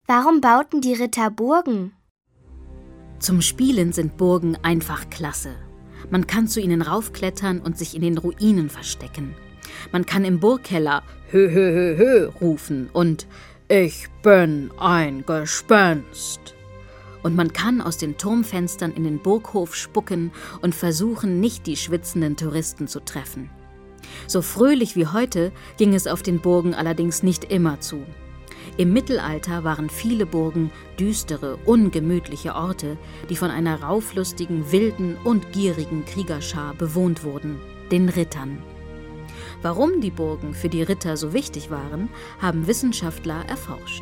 Warum bauten die Ritter Burgen? Zum Spielen sind Burgen einfach klasse. Man kann zu ihnen raufklettern und sich in den Ruinen verstecken. Man kann im Burgkeller »Hö, hö, hö, hö« rufen und »Ich bin ein Gespenst«. Und man kann aus den Turmfenstern in den Burghof spucken und versuchen, nicht die schwitzenden Touristen zu treffen. So fröhlich wie heute ging es auf den Burgen allerdings nicht immer zu. Im Mittelalter waren viele Burgen düstere, ungemütliche Orte, die von einer rauflustigen, wilden und gierigen Kriegerschar bewohnt wurden, den Rittern. Warum die Burgen für die Ritter so wichtig waren, haben Wissenschaftler erforscht.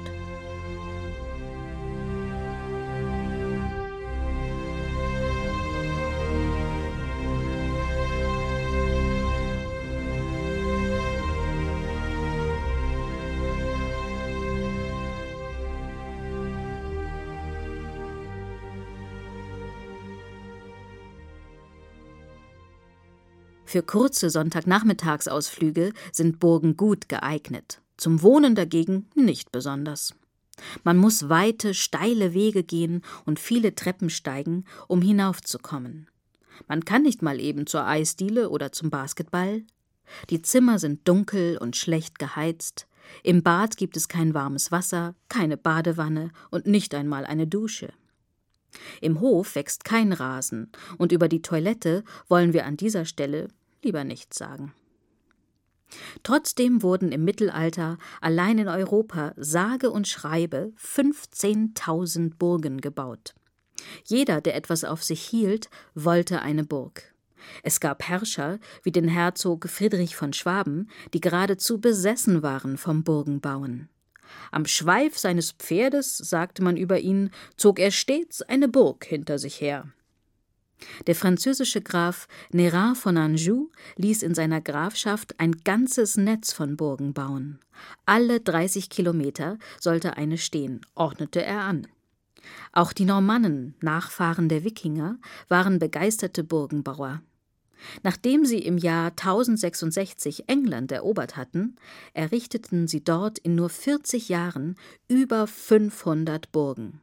Für kurze Sonntagnachmittagsausflüge sind Burgen gut geeignet, zum Wohnen dagegen nicht besonders. Man muss weite, steile Wege gehen und viele Treppen steigen, um hinaufzukommen. Man kann nicht mal eben zur Eisdiele oder zum Basketball. Die Zimmer sind dunkel und schlecht geheizt. Im Bad gibt es kein warmes Wasser, keine Badewanne und nicht einmal eine Dusche. Im Hof wächst kein Rasen und über die Toilette wollen wir an dieser Stelle lieber nichts sagen. Trotzdem wurden im Mittelalter allein in Europa sage und schreibe 15.000 Burgen gebaut. Jeder, der etwas auf sich hielt, wollte eine Burg. Es gab Herrscher wie den Herzog Friedrich von Schwaben, die geradezu besessen waren vom Burgenbauen. Am Schweif seines Pferdes, sagte man über ihn, zog er stets eine Burg hinter sich her. Der französische Graf Nérin von Anjou ließ in seiner Grafschaft ein ganzes Netz von Burgen bauen. Alle 30 Kilometer sollte eine stehen, ordnete er an. Auch die Normannen, Nachfahren der Wikinger, waren begeisterte Burgenbauer. Nachdem sie im Jahr 1066 England erobert hatten, errichteten sie dort in nur 40 Jahren über 500 Burgen.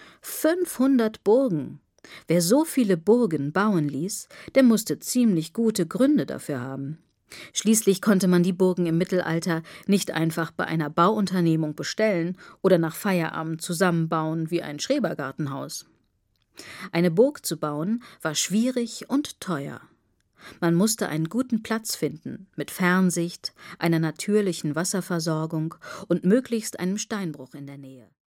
500 Burgen! Wer so viele Burgen bauen ließ, der musste ziemlich gute Gründe dafür haben. Schließlich konnte man die Burgen im Mittelalter nicht einfach bei einer Bauunternehmung bestellen oder nach Feierabend zusammenbauen wie ein Schrebergartenhaus. Eine Burg zu bauen war schwierig und teuer. Man musste einen guten Platz finden, mit Fernsicht, einer natürlichen Wasserversorgung und möglichst einem Steinbruch in der Nähe.